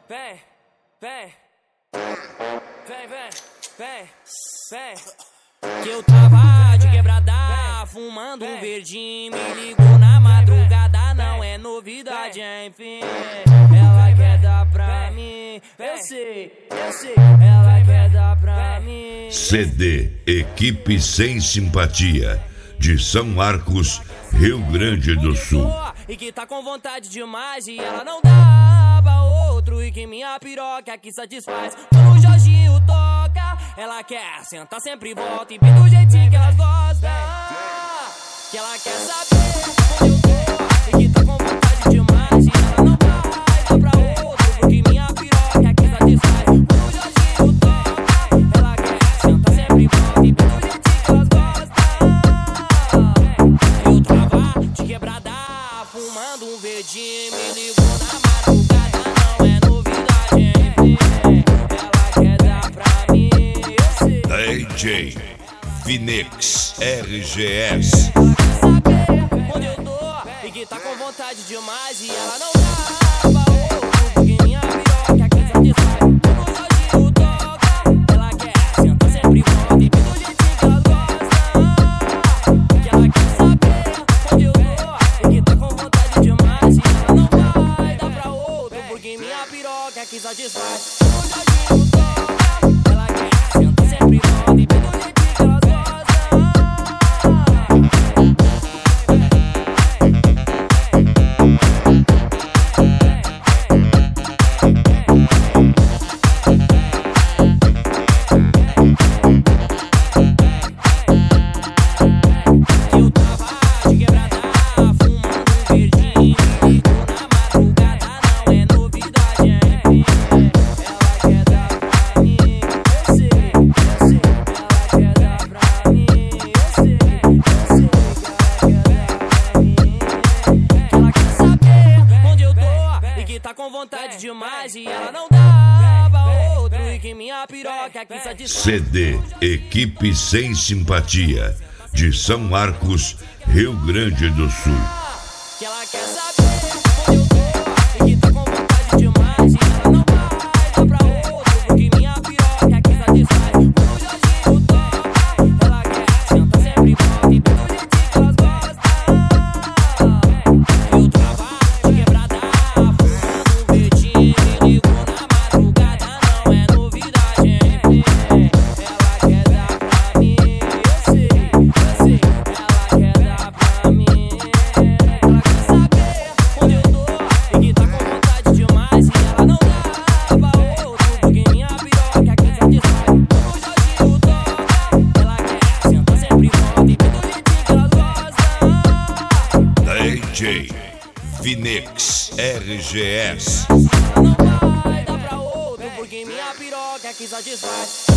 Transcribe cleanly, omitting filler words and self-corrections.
vem, vem, vem, vem, vem, vem. Que eu tava de quebrada, fumando um verdinho, me ligou na madrugada, não é novidade, enfim. Ela quer dar pra mim, eu sei, ela quer dar pra mim. CD Equipe Sem Simpatia, de São Marcos, Rio Grande do Sul. E que tá com vontade demais e ela não dá pra outro. E que minha piroca aqui satisfaz. Quando o Jorginho toca, ela quer sentar sempre e volta. E bem do jeitinho que elas gostam. Que ela quer saber onde eu tô. E que tá com vontade demais e ela não vai dar pra outro. Porque minha piroca aqui satisfaz. Quando o Jorginho toca, ela quer sentar sempre e volta. E bem do jeitinho que elas gostam. Eu tava de quebrada, fumando um verdinho, me ligou na madrugada, não é novidade, enfim. Ela quer dar pra mim, eu sei. DJ Phoenix RGS. Ela quer saber onde eu tô e que tá com vontade demais e ela não dá pra outro, porque minha piroca aqui satisfaz. Quando o Jorginho toca, ela quer sentar sempre e volta e bem do jeitinho que elas gostam. Que ela quer saber onde eu tô e que tá com vontade demais e ela não vai dar pra outro, porque minha piroca aqui satisfaz. Quando o Jorginho toca, ela quer sentar sempre e volta e bem do jeitinho que elas gostam. Eu tava de quebrada, fumando um verdinho, me ligou na madrugada, não é novidade, enfim. Ela quer dar pra mim, eu sei, ela quer dar pra mim, eu sei que ela quer dar pra mim. Que ela quer saber onde eu tô e que tá com vontade demais e ela não dá pra outro, e que minha piroca aqui satisfaz. CD Equipe Sem Simpatia, de São Marcos, Rio Grande do Sul. Que ela quer saber onde eu tô e que tá com vontade demais e ela não vai dar pra outro, porque minha piroca aqui satisfaz. Quando o Jorginho toca, ela quer sentar sempre e volta e bem do jeitinho que elas gostam. Eu tava de quebrada, fumando um verdinho, me ligou na madrugada, não é novidade, enfim. Ela quer dar pra mim, eu sei, ela quer dar pra mim. Ela quer saber onde eu tô e que tá com vontade demais e ela não dá pra outro, porque minha piroca aqui satisfaz. Quando o Jorginho toca, ela quer sentar sempre e volta e bem do jeitinho que elas gostam. DJ Phoenix RGS. Ela não vai dar pra outro, porque minha piroca aqui satisfaz.